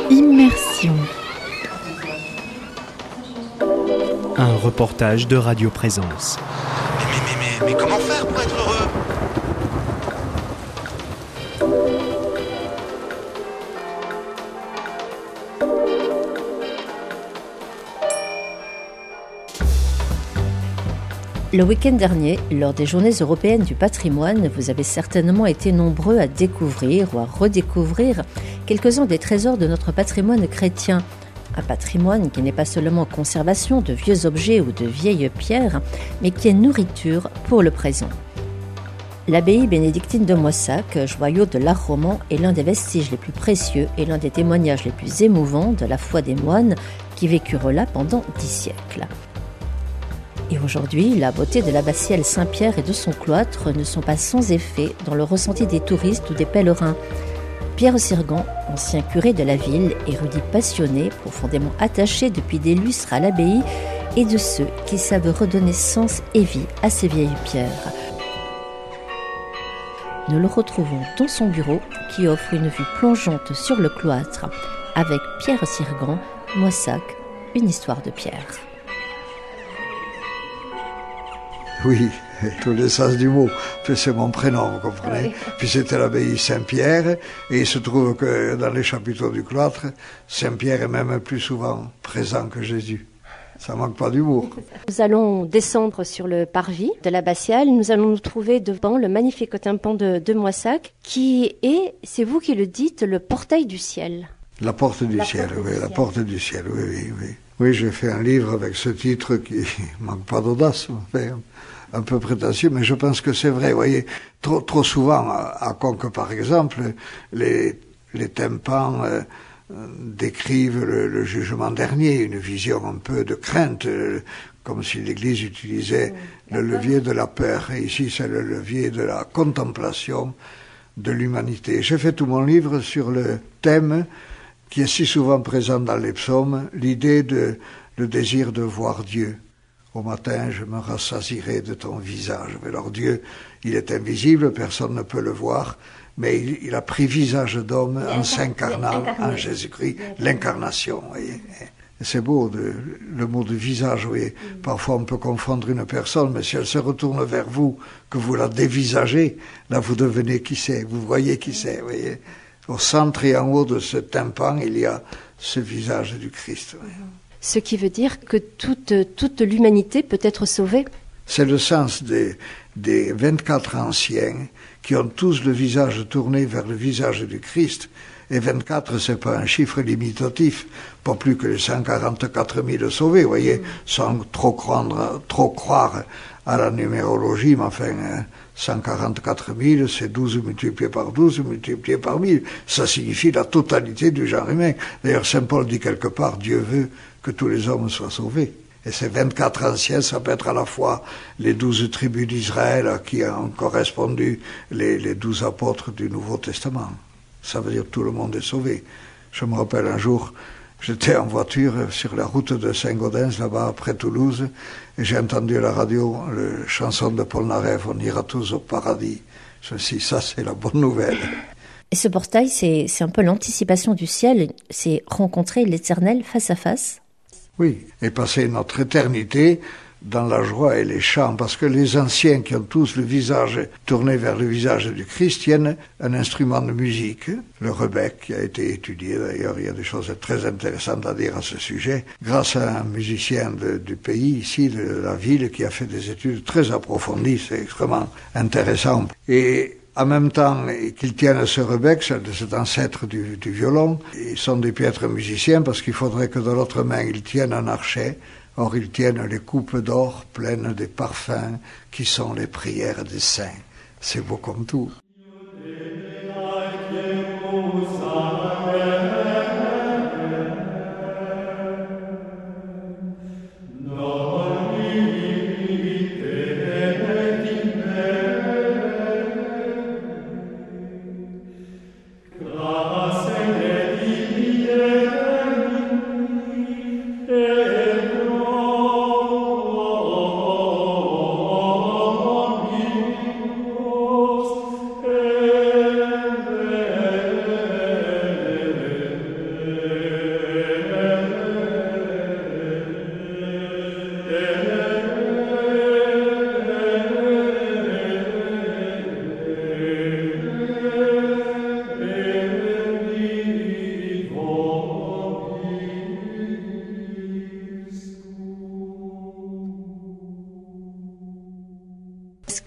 Immersion. Un reportage de Radio Présence. Mais comment faire pour être heureux ? Le week-end dernier, lors des Journées européennes du patrimoine, vous avez certainement été nombreux à découvrir ou à redécouvrir quelques-uns des trésors de notre patrimoine chrétien. Un patrimoine qui n'est pas seulement conservation de vieux objets ou de vieilles pierres, mais qui est nourriture pour le présent. L'abbaye bénédictine de Moissac, joyau de l'art roman, est l'un des vestiges les plus précieux et l'un des témoignages les plus émouvants de la foi des moines qui vécurent là pendant 10 siècles. Et aujourd'hui, la beauté de l'abbatiale Saint-Pierre et de son cloître ne sont pas sans effet dans le ressenti des touristes ou des pèlerins. Pierre Sirgan, ancien curé de la ville, érudit passionné, profondément attaché depuis des lustres à l'abbaye, et de ceux qui savent redonner sens et vie à ces vieilles pierres. Nous le retrouvons dans son bureau qui offre une vue plongeante sur le cloître avec Pierre Sirgan, Moissac, une histoire de pierre. Oui, tous les sens du mot. C'est mon prénom, vous comprenez. Oui. Puis c'était l'abbaye Saint-Pierre, et il se trouve que dans les chapiteaux du cloître, Saint-Pierre est même plus souvent présent que Jésus. Ça manque pas d'humour. Nous allons descendre sur le parvis de l'abbatiale. Nous allons nous trouver devant le magnifique tympan de Moissac, qui est, c'est vous qui le dites, le portail du ciel. La porte du ciel, oui, la porte du ciel, oui. Oui, j'ai fait un livre avec ce titre qui manque pas d'audace, un peu prétentieux, mais je pense que c'est vrai. Vous voyez, trop souvent, à Conques par exemple, les tympans décrivent le jugement dernier, une vision un peu de crainte, comme si l'Église utilisait le levier de la peur. Et ici, c'est le levier de la contemplation de l'humanité. J'ai fait tout mon livre sur le thème qui est si souvent présent dans les psaumes, l'idée de le désir de voir Dieu. Au matin, je me rassasierai de ton visage. Alors Dieu, il est invisible, personne ne peut le voir, mais il a pris visage d'homme en s'incarnant en Jésus-Christ, l'incarnation. Voyez. C'est beau, le mot de visage, oui. Parfois on peut confondre une personne, mais si elle se retourne vers vous, que vous la dévisagez, là vous devenez qui c'est, vous voyez qui c'est, voyez. Au centre et en haut de ce tympan, il y a ce visage du Christ. Oui. Ce qui veut dire que toute l'humanité peut être sauvée. C'est le sens des 24 anciens qui ont tous le visage tourné vers le visage du Christ. Et 24, c'est pas un chiffre limitatif, pas plus que les 144 000 sauvés, vous voyez, sans trop croire à la numérologie, mais enfin, 144 000, c'est 12 multiplié par 12, multiplié par 1000. Ça signifie la totalité du genre humain. D'ailleurs, Saint Paul dit quelque part, Dieu veut que tous les hommes soient sauvés. Et ces 24 anciens, ça peut être à la fois les 12 tribus d'Israël qui ont correspondu les 12 apôtres du Nouveau Testament. Ça veut dire que tout le monde est sauvé. Je me rappelle un jour, j'étais en voiture sur la route de Saint-Gaudens, là-bas, près Toulouse, et j'ai entendu à la radio la chanson de Paul Naref, On ira tous au paradis. Je me suis dit, ça c'est la bonne nouvelle. Et ce portail, c'est un peu l'anticipation du ciel, c'est rencontrer l'Éternel face à face. Oui, et passer notre éternité dans la joie et les chants, parce que les anciens qui ont tous le visage tourné vers le visage du Christ tiennent un instrument de musique, le rebec, qui a été étudié d'ailleurs, il y a des choses très intéressantes à dire à ce sujet, grâce à un musicien du pays, ici, de la ville, qui a fait des études très approfondies, c'est extrêmement intéressant. Et en même temps qu'ils tiennent ce rebec, cet ancêtre du violon, ils sont des piètres musiciens parce qu'il faudrait que de l'autre main ils tiennent un archet. Or, ils tiennent les coupes d'or pleines des parfums qui sont les prières des saints. C'est beau comme tout.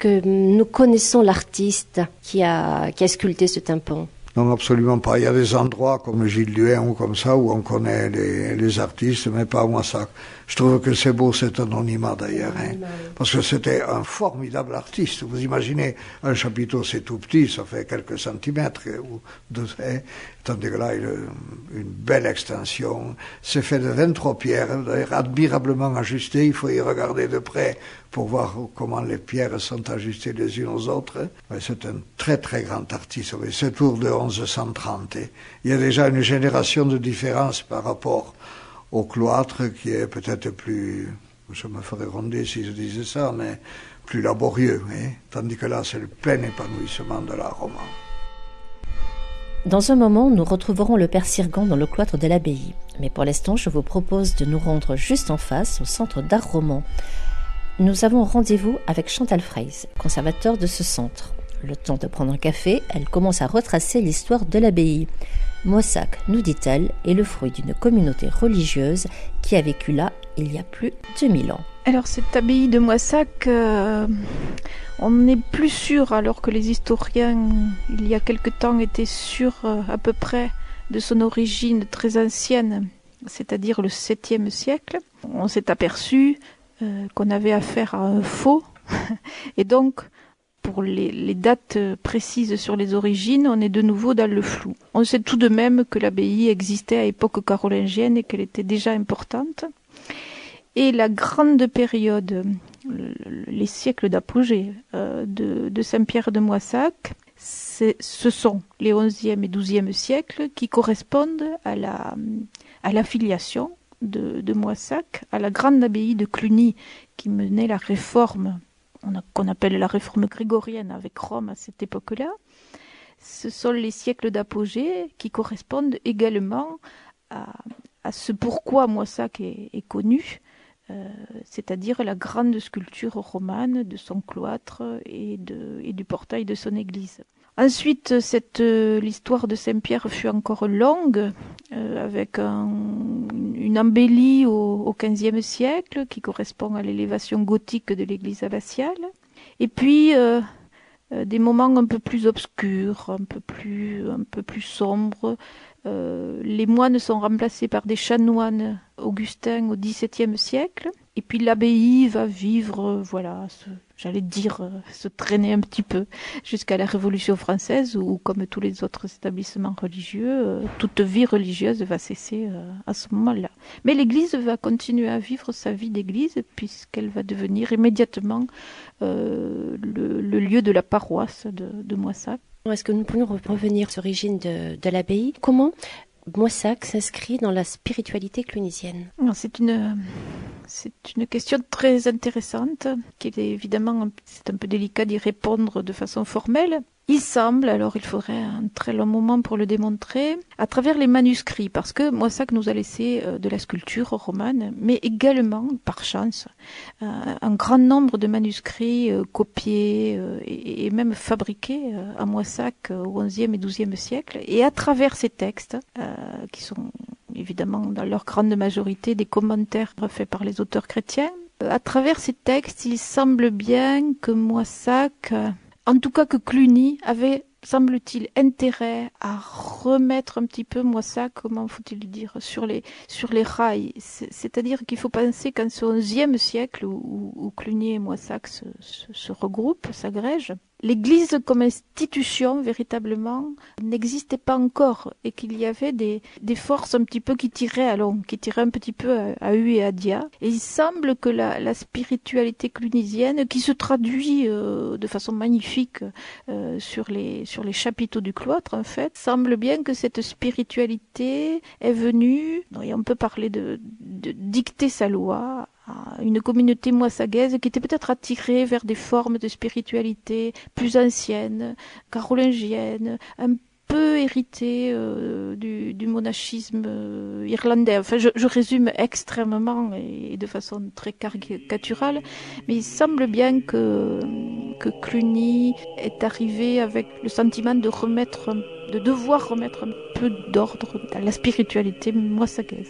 que nous connaissons l'artiste qui a sculpté ce tympan? Non, absolument pas. Il y a des endroits comme Gilles Duhain ou comme ça où on connaît les artistes, mais pas à Moissac. Je trouve que c'est beau cet anonymat d'ailleurs, parce que c'était un formidable artiste. Vous imaginez, un chapiteau c'est tout petit, ça fait quelques centimètres, ou tandis que là il a une belle extension. C'est fait de 23 pierres, d'ailleurs admirablement ajustées, il faut y regarder de près pour voir comment les pierres sont ajustées les unes aux autres. Mais c'est un très très grand artiste, c'est autour de 1130. Il y a déjà une génération de différence par rapport au cloître qui est peut-être plus, je me ferais gronder si je disais ça, mais plus laborieux, tandis que là c'est le plein épanouissement de l'art roman. Dans un moment, nous retrouverons le père Sirgan dans le cloître de l'abbaye. Mais pour l'instant, je vous propose de nous rendre juste en face, au centre d'art roman. Nous avons rendez-vous avec Chantal Freys, conservateur de ce centre. Le temps de prendre un café, elle commence à retracer l'histoire de l'abbaye. Moissac, nous dit-elle, est le fruit d'une communauté religieuse qui a vécu là il y a plus de 1000 ans. Alors cette abbaye de Moissac, on n'est plus sûr, alors que les historiens, il y a quelque temps, étaient sûrs à peu près de son origine très ancienne, c'est-à-dire le 7e siècle. On s'est aperçu qu'on avait affaire à un faux, et donc pour les dates précises sur les origines, on est de nouveau dans le flou. On sait tout de même que l'abbaye existait à l'époque carolingienne et qu'elle était déjà importante. Et la grande période, les siècles d'apogée de Saint-Pierre de Moissac, ce sont les 11e et 12e siècles qui correspondent à la filiation de Moissac à la grande abbaye de Cluny qui menait la réforme qu'on appelle la réforme grégorienne avec Rome à cette époque-là. Ce sont les siècles d'apogée qui correspondent également à ce pourquoi Moissac est connu, c'est-à-dire la grande sculpture romane de son cloître et du portail de son église. Ensuite, l'histoire de Saint-Pierre fut encore longue, avec une embellie au XVe siècle qui correspond à l'élévation gothique de l'église abbatiale. Et puis des moments un peu plus obscurs, un peu plus sombres. Les moines sont remplacés par des chanoines augustins au XVIIe siècle. Et puis l'abbaye va vivre, se traîner un petit peu jusqu'à la Révolution française où, comme tous les autres établissements religieux, toute vie religieuse va cesser à ce moment-là. Mais l'Église va continuer à vivre sa vie d'Église puisqu'elle va devenir immédiatement le lieu de la paroisse de Moissac. Est-ce que nous pourrions revenir sur l'origine de l'abbaye? Comment Moissac s'inscrit dans la spiritualité clunisienne? C'est une question très intéressante, qui est évidemment, c'est un peu délicat d'y répondre de façon formelle. Il semble, alors il faudrait un très long moment pour le démontrer, à travers les manuscrits, parce que Moissac nous a laissé de la sculpture romane, mais également, par chance, un grand nombre de manuscrits copiés et même fabriqués à Moissac au XIe et XIIe siècle. Et à travers ces textes, qui sont évidemment dans leur grande majorité des commentaires faits par les auteurs chrétiens, à travers ces textes, il semble bien que Moissac... En tout cas que Cluny avait, semble-t-il, intérêt à remettre un petit peu Moissac, comment faut-il dire, sur les rails. C'est-à-dire qu'il faut penser qu'en ce XIe siècle, où Cluny et Moissac se regroupent, s'agrègent, l'Église comme institution, véritablement, n'existait pas encore et qu'il y avait des forces un petit peu qui tiraient un petit peu à hu et à dia. Et il semble que la spiritualité clunisienne, qui se traduit de façon magnifique sur les chapiteaux du cloître, en fait, semble bien que cette spiritualité est venue, et on peut parler de dicter sa loi, une communauté moissagaise qui était peut-être attirée vers des formes de spiritualité plus anciennes, carolingiennes, un peu héritées du monachisme irlandais. Enfin, je résume extrêmement et de façon très caricaturale, mais il semble bien que Cluny est arrivé avec le sentiment de devoir remettre un peu d'ordre dans la spiritualité moissagaise.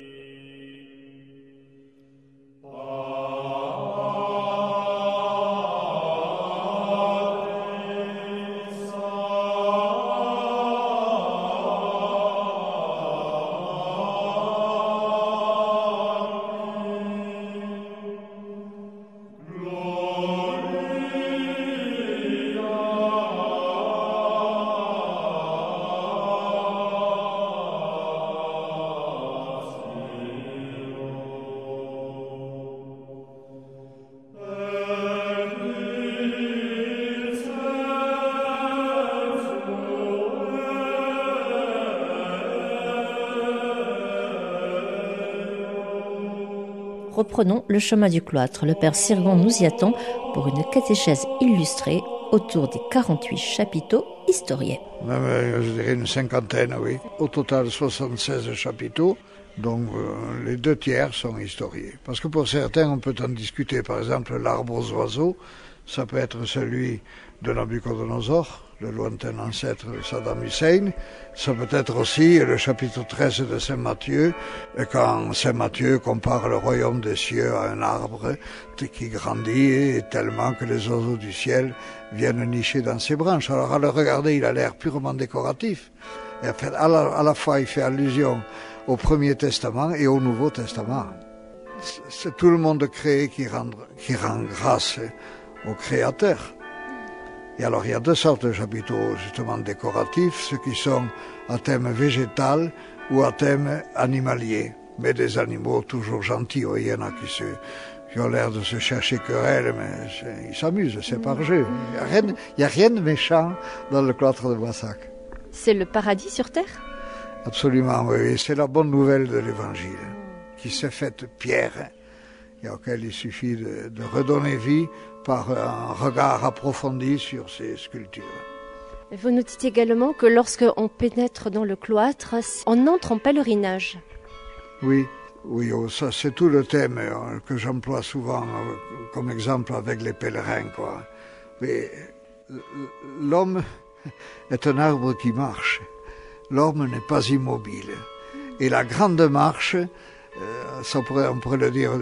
reprenons le chemin du cloître. Le père Sirgon nous y attend pour une catéchèse illustrée autour des 48 chapiteaux historiés. Je dirais une cinquantaine, oui. Au total, 76 chapiteaux, dont les 2 tiers sont historiés. Parce que pour certains, on peut en discuter. Par exemple, l'arbre aux oiseaux, ça peut être celui de Nabucodonosor, le lointain ancêtre de Saddam Hussein. Ça peut être aussi le chapitre 13 de Saint Matthieu, quand Saint Matthieu compare le royaume des cieux à un arbre qui grandit tellement que les oiseaux du ciel viennent nicher dans ses branches. Alors à le regarder, il a l'air purement décoratif. Et en fait, à la fois, il fait allusion au Premier Testament et au Nouveau Testament. C'est tout le monde créé qui rend grâce au Créateur. Et alors il y a 2 sortes de chapiteaux justement décoratifs, ceux qui sont à thème végétal ou à thème animalier, mais des animaux toujours gentils. Il y en a qui ont l'air de se chercher querelle, mais ils s'amusent, c'est par jeu. Il n'y a rien de méchant dans le cloître de Boissac. C'est le paradis sur terre ? Absolument, oui. C'est la bonne nouvelle de l'Évangile, qui s'est faite pierre, et auquel il suffit de redonner vie par un regard approfondi sur ces sculptures. Vous nous dites également que lorsqu'on pénètre dans le cloître, on entre en pèlerinage. Oui, ça c'est tout le thème que j'emploie souvent comme exemple avec les pèlerins, quoi. Mais l'homme est un arbre qui marche. L'homme n'est pas immobile. Et la grande marche, on pourrait le dire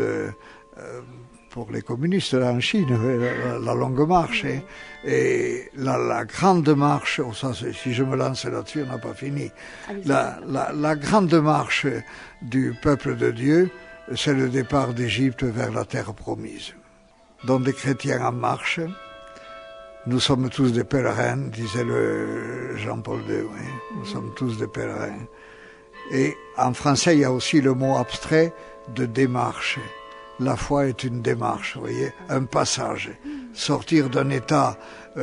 pour les communistes là en Chine, la longue marche. Et la grande marche, si je me lance là-dessus, on n'a pas fini. La grande marche du peuple de Dieu, c'est le départ d'Égypte vers la terre promise. Donc des chrétiens en marche, nous sommes tous des pèlerins, disait le Jean-Paul II, oui. Nous sommes tous des pèlerins. Et en français, il y a aussi le mot abstrait de démarche. La foi est une démarche, vous voyez, un passage. Sortir d'un état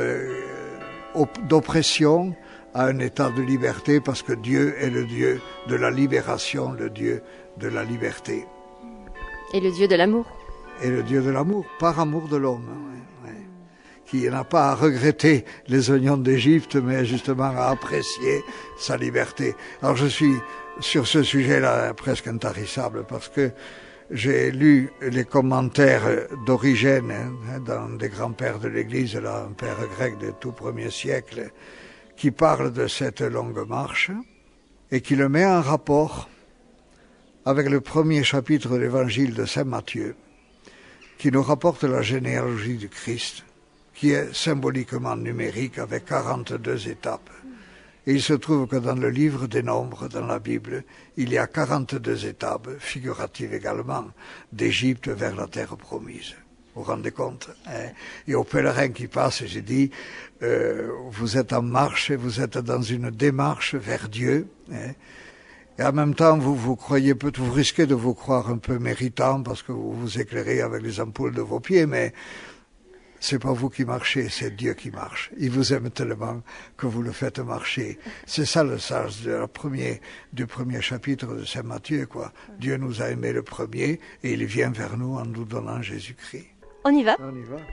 d'oppression à un état de liberté, parce que Dieu est le Dieu de la libération, le Dieu de la liberté. Et le Dieu de l'amour. Et le Dieu de l'amour, par amour de l'homme, oui. Qui n'a pas à regretter les oignons d'Égypte, mais justement à apprécier sa liberté. Alors je suis sur ce sujet-là presque intarissable, parce que j'ai lu les commentaires d'Origène, dans des grands-pères de l'Église, là, un père grec du tout premier siècle, qui parle de cette longue marche et qui le met en rapport avec le premier chapitre de l'Évangile de Saint Matthieu, qui nous rapporte la généalogie du Christ, qui est symboliquement numérique avec 42 étapes. Et il se trouve que dans le livre des Nombres, dans la Bible, il y a 42 étapes, figuratives également, d'Égypte vers la terre promise. Vous vous rendez compte, hein? Et aux pèlerins qui passent, j'ai dit, vous êtes en marche, vous êtes dans une démarche vers Dieu, hein? Et en même temps, vous risquez de vous croire un peu méritant parce que vous vous éclairez avec les ampoules de vos pieds, mais c'est pas vous qui marchez, c'est Dieu qui marche. Il vous aime tellement que vous le faites marcher. C'est ça le sens du premier chapitre de Saint Matthieu, quoi. Dieu nous a aimés le premier et il vient vers nous en nous donnant Jésus-Christ. On y va? On y va.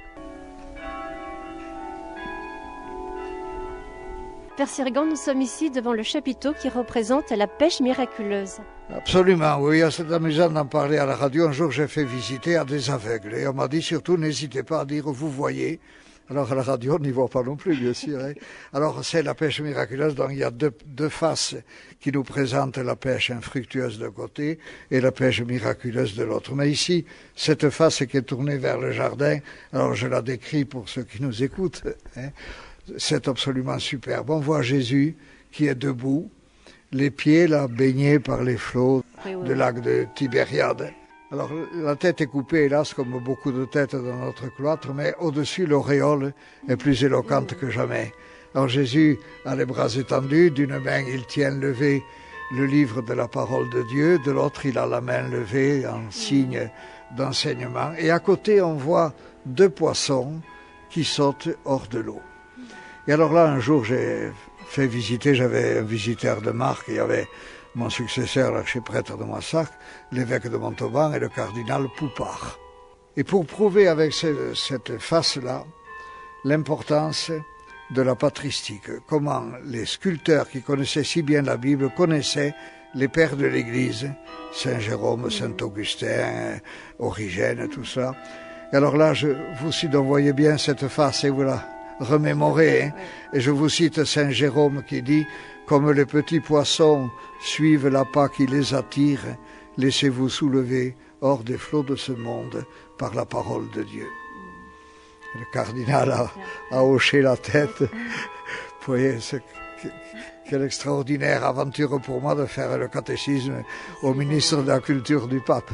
Père Sirgon, nous sommes ici devant le chapiteau qui représente la pêche miraculeuse. Absolument, oui, c'est amusant d'en parler à la radio. Un jour, j'ai fait visiter à des aveugles et on m'a dit surtout, n'hésitez pas à dire « vous voyez ». Alors à la radio, on n'y voit pas non plus, bien sûr. Hein. Alors c'est la pêche miraculeuse, donc il y a deux faces qui nous présentent la pêche infructueuse d'un côté et la pêche miraculeuse de l'autre. Mais ici, cette face qui est tournée vers le jardin, alors je la décris pour ceux qui nous écoutent, hein. C'est absolument superbe. On voit Jésus qui est debout, les pieds là baignés par les flots du lac de Tibériade. Alors la tête est coupée, hélas, comme beaucoup de têtes dans notre cloître, mais au-dessus l'auréole est plus éloquente que jamais. Alors Jésus a les bras étendus, d'une main il tient levé le livre de la parole de Dieu, de l'autre il a la main levée en signe d'enseignement. Et à côté on voit deux poissons qui sautent hors de l'eau. Et alors là, un jour, j'ai fait visiter, j'avais un visiteur de marque, il y avait mon successeur, l'archiprêtre de Moissac, l'évêque de Montauban et le cardinal Poupart. Et pour prouver avec cette face-là l'importance de la patristique, comment les sculpteurs qui connaissaient si bien la Bible connaissaient les pères de l'Église, Saint Jérôme, Saint Augustin, Origène, tout ça. Et alors là, vous si vous voyez bien cette face et vous la remémorez, hein, et je vous cite Saint Jérôme qui dit « Comme les petits poissons suivent l'appât qui les attire, laissez-vous soulever hors des flots de ce monde par la parole de Dieu. » Le cardinal a hoché la tête. Vous voyez, quelle extraordinaire aventure pour moi de faire le catéchisme au ministre de la Culture du Pape.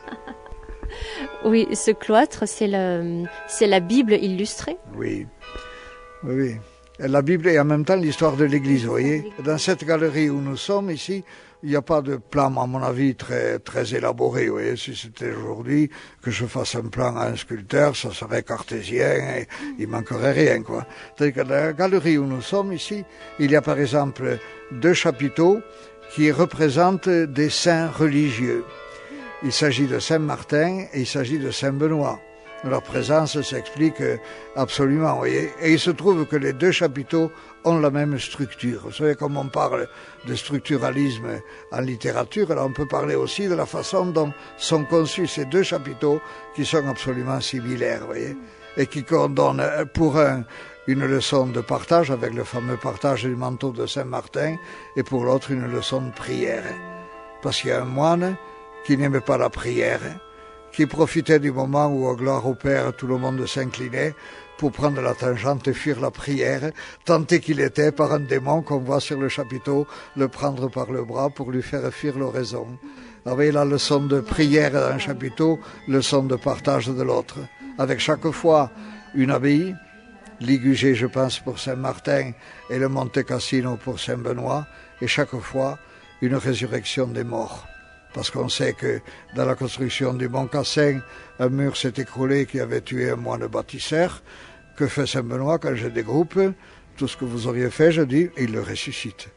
Oui, ce cloître, c'est la Bible illustrée. Oui, oui. La Bible et en même temps l'histoire de l'Église, vous voyez. Dans cette galerie où nous sommes ici, il n'y a pas de plan, à mon avis, très, très élaboré. Vous voyez, si c'était aujourd'hui que je fasse un plan à un sculpteur, ça serait cartésien et il manquerait rien, quoi. C'est-à-dire que dans la galerie où nous sommes ici, il y a par exemple 2 chapiteaux qui représentent des saints religieux. Il s'agit de Saint Martin et il s'agit de Saint Benoît. Leur présence s'explique absolument, vous voyez. Et il se trouve que les 2 chapiteaux ont la même structure. Vous savez, comme on parle de structuralisme en littérature, alors on peut parler aussi de la façon dont sont conçus ces 2 chapiteaux qui sont absolument similaires, vous voyez. Et qui donnent pour un une leçon de partage avec le fameux partage du manteau de Saint-Martin et pour l'autre une leçon de prière. Parce qu'il y a un moine qui n'aimait pas la prière, qui profitait du moment où, gloire au Père, tout le monde s'inclinait pour prendre la tangente et fuir la prière, tenté qu'il était par un démon qu'on voit sur le chapiteau le prendre par le bras pour lui faire fuir l'oraison. Avec la leçon de prière d'un chapiteau, leçon de partage de l'autre. Avec chaque fois une abbaye, Ligugé, je pense, pour Saint-Martin et le Monte Cassino pour Saint-Benoît, et chaque fois une résurrection des morts. Parce qu'on sait que dans la construction du Mont Cassin, un mur s'est écroulé qui avait tué un moine bâtisseur. Que fait Saint-Benoît quand je dégroupe? Tout ce que vous auriez fait, je dis, il le ressuscite.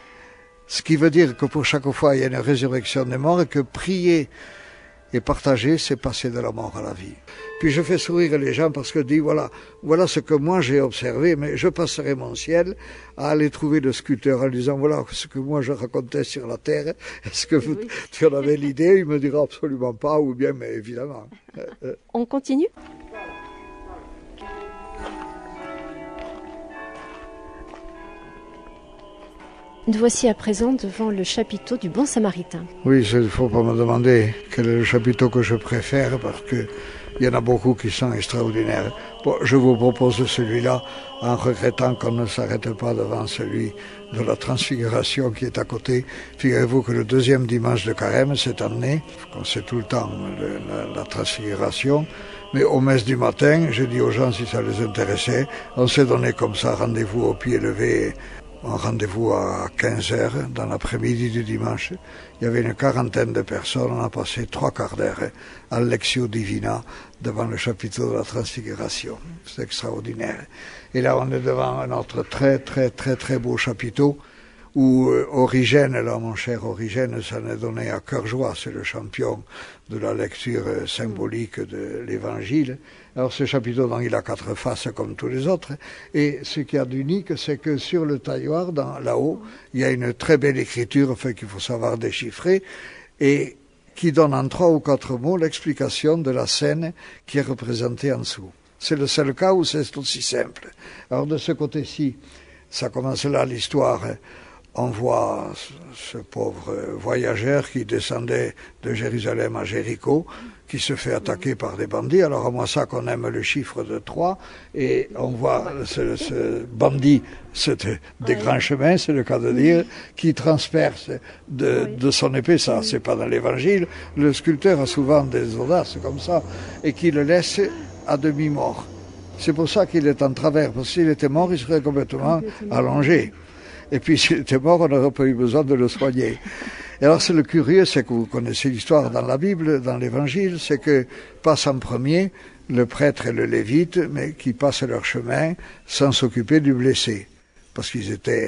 Ce qui veut dire que pour chaque fois, il y a une résurrection des morts et que prier et partager, c'est passer de la mort à la vie. Puis je fais sourire les gens parce que je dis, voilà ce que moi j'ai observé, mais je passerai mon ciel à aller trouver le sculpteur en disant, voilà ce que moi je racontais sur la terre, est-ce que tu en avais l'idée? Il me dira absolument pas, ou bien, mais évidemment. On continue? Nous voici à présent devant le chapiteau du Bon Samaritain. Oui, il ne faut pas me demander quel est le chapiteau que je préfère parce qu'il y en a beaucoup qui sont extraordinaires. Bon, je vous propose celui-là en regrettant qu'on ne s'arrête pas devant celui de la Transfiguration qui est à côté. Figurez-vous que le deuxième dimanche de Carême cette année, on sait tout le temps la Transfiguration, mais aux messes du matin, je dis aux gens si ça les intéressait, on s'est donné comme ça rendez-vous au pied levé. Un rendez-vous à 15h dans l'après-midi du dimanche. Il y avait une quarantaine de personnes. On a passé 3 quarts d'heure à Lectio Divina devant le chapiteau de la Transfiguration. C'est extraordinaire. Et là, on est devant un autre très beau chapiteau où Origène, là, mon cher Origène, s'en est donné à cœur joie. C'est le champion de la lecture symbolique de l'Évangile. Alors ce chapiteau, donc, il a 4 faces comme tous les autres. Et ce qu'il y a d'unique, c'est que sur le tailloir, là-haut, il y a une très belle écriture, qu'il faut savoir déchiffrer, et qui donne en 3 ou 4 mots l'explication de la scène qui est représentée en dessous. C'est le seul cas où c'est aussi simple. Alors de ce côté-ci, ça commence là l'histoire. On voit ce pauvre voyageur qui descendait de Jérusalem à Jéricho, qui se fait attaquer par des bandits. Alors à moi ça qu'on aime le chiffre de 3, et on voit ce bandit des grands chemins, c'est le cas de dire, qui transperce de son épée, ça c'est pas dans l'évangile, le sculpteur a souvent des audaces comme ça, et qui le laisse à demi-mort. C'est pour ça qu'il est en travers, parce que s'il était mort, il serait complètement allongé. Et puis s'il était mort, on n'aurait pas eu besoin de le soigner. Et alors c'est le curieux, c'est que vous connaissez l'histoire dans la Bible, dans l'Évangile, c'est que passent en premier le prêtre et le lévite, mais qui passent leur chemin sans s'occuper du blessé. Parce qu'ils étaient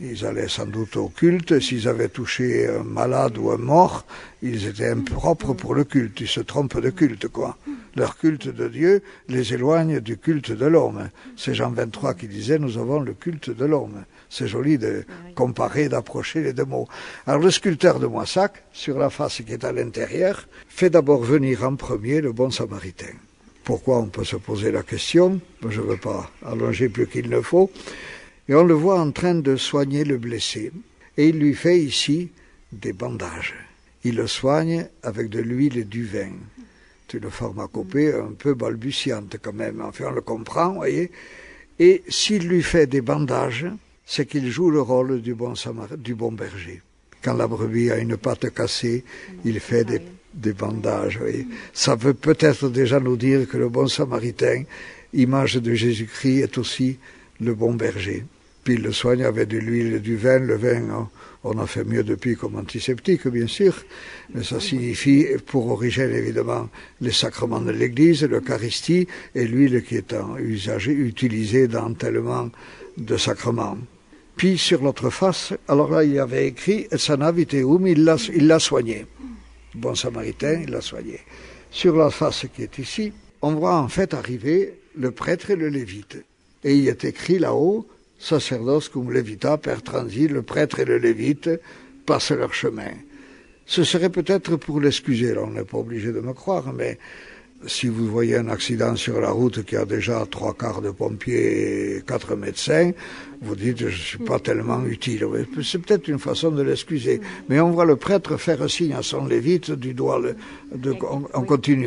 Ils allaient sans doute au culte. S'ils avaient touché un malade ou un mort, ils étaient impropres pour le culte. Ils se trompent de culte, quoi. Leur culte de Dieu les éloigne du culte de l'homme. C'est Jean 23 qui disait, nous avons le culte de l'homme. C'est joli de comparer, d'approcher les deux mots. Alors le sculpteur de Moissac, sur la face qui est à l'intérieur, fait d'abord venir en premier le bon samaritain. Pourquoi, on peut se poser la question. Je ne veux pas allonger plus qu'il ne faut. Et on le voit en train de soigner le blessé. Et il lui fait ici des bandages. Il le soigne avec de l'huile et du vin. C'est une pharmacopée un peu balbutiante quand même. Enfin, on le comprend, vous voyez. Et s'il lui fait des bandages, c'est qu'il joue le rôle du bon berger. Quand la brebis a une patte cassée, il fait des bandages. Vous voyez. Ça veut peut-être déjà nous dire que le bon samaritain, image de Jésus-Christ, est aussi le bon berger. Puis il le soigne avec de l'huile et du vin. Le vin, on a fait mieux depuis comme antiseptique, bien sûr. Mais ça signifie, pour Origène évidemment, les sacrements de l'Église, l'Eucharistie, et l'huile qui est utilisée dans tellement de sacrements. Puis sur l'autre face, alors là il avait écrit « Sana viteum », il l'a soigné. Le bon samaritain, il l'a soigné. Sur la face qui est ici, on voit en fait arriver le prêtre et le lévite. Et il est écrit là-haut, sacerdoce cum levita per transi, le prêtre et le lévite passent leur chemin. Ce serait peut-être pour l'excuser, là on n'est pas obligé de me croire, mais si vous voyez un accident sur la route qui a déjà 3/4 de pompiers et 4 médecins, vous dites je ne suis pas tellement utile. C'est peut-être une façon de l'excuser. Mais on voit le prêtre faire signe à son lévite du doigt, on continue.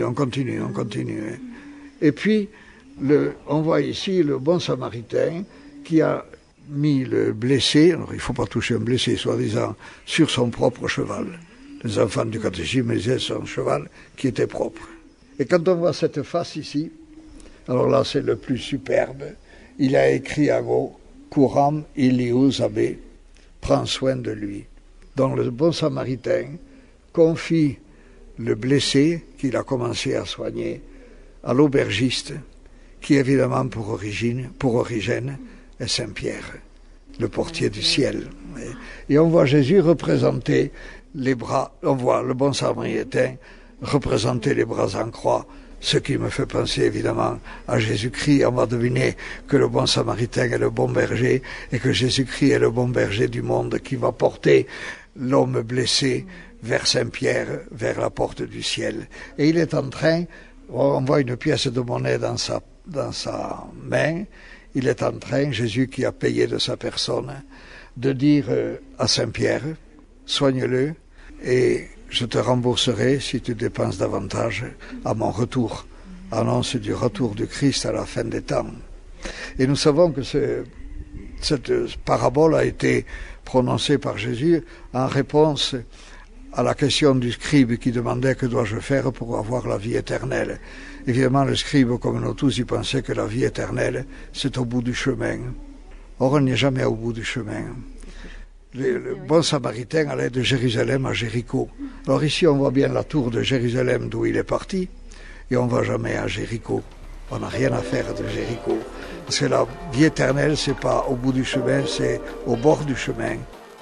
Et puis, on voit ici le bon samaritain qui a mis le blessé, alors il ne faut pas toucher un blessé, soi-disant, sur son propre cheval. Les enfants du catéchisme disaient son cheval qui était propre. Et quand on voit cette face ici, alors là c'est le plus superbe, il a écrit en haut, Curam illius abe, prends soin de lui. Donc le bon samaritain confie le blessé qu'il a commencé à soigner à l'aubergiste, qui évidemment pour Origène est Saint-Pierre, le portier du ciel. Et on voit Jésus représenter les bras, on voit le bon samaritain représenter les bras en croix, ce qui me fait penser évidemment à Jésus-Christ. On va deviner que le bon samaritain est le bon berger et que Jésus-Christ est le bon berger du monde qui va porter l'homme blessé vers Saint-Pierre, vers la porte du ciel. Et il est en train, on voit une pièce de monnaie dans sa main, il est en train, Jésus qui a payé de sa personne, de dire à Saint-Pierre, soigne-le et je te rembourserai si tu dépenses davantage à mon retour. Annonce du retour du Christ à la fin des temps. Et nous savons que cette parabole a été prononcée par Jésus en réponse à la question du scribe qui demandait que dois-je faire pour avoir la vie éternelle. Évidemment, le scribe, comme nous tous, il pensait que la vie éternelle, c'est au bout du chemin. Or, on n'est jamais au bout du chemin. Le bon samaritain allait de Jérusalem à Jéricho. Alors ici, on voit bien la tour de Jérusalem d'où il est parti, et on ne va jamais à Jéricho. On n'a rien à faire de Jéricho. Parce que la vie éternelle, c'est pas au bout du chemin, c'est au bord du chemin.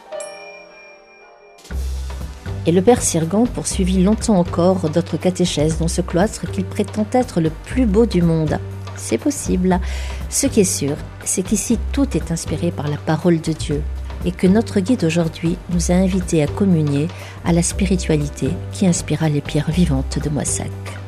Et le père Sirgan poursuivit longtemps encore d'autres catéchèses dans ce cloître qu'il prétend être le plus beau du monde. C'est possible. Ce qui est sûr, c'est qu'ici tout est inspiré par la parole de Dieu et que notre guide aujourd'hui nous a invités à communier à la spiritualité qui inspira les pierres vivantes de Moissac.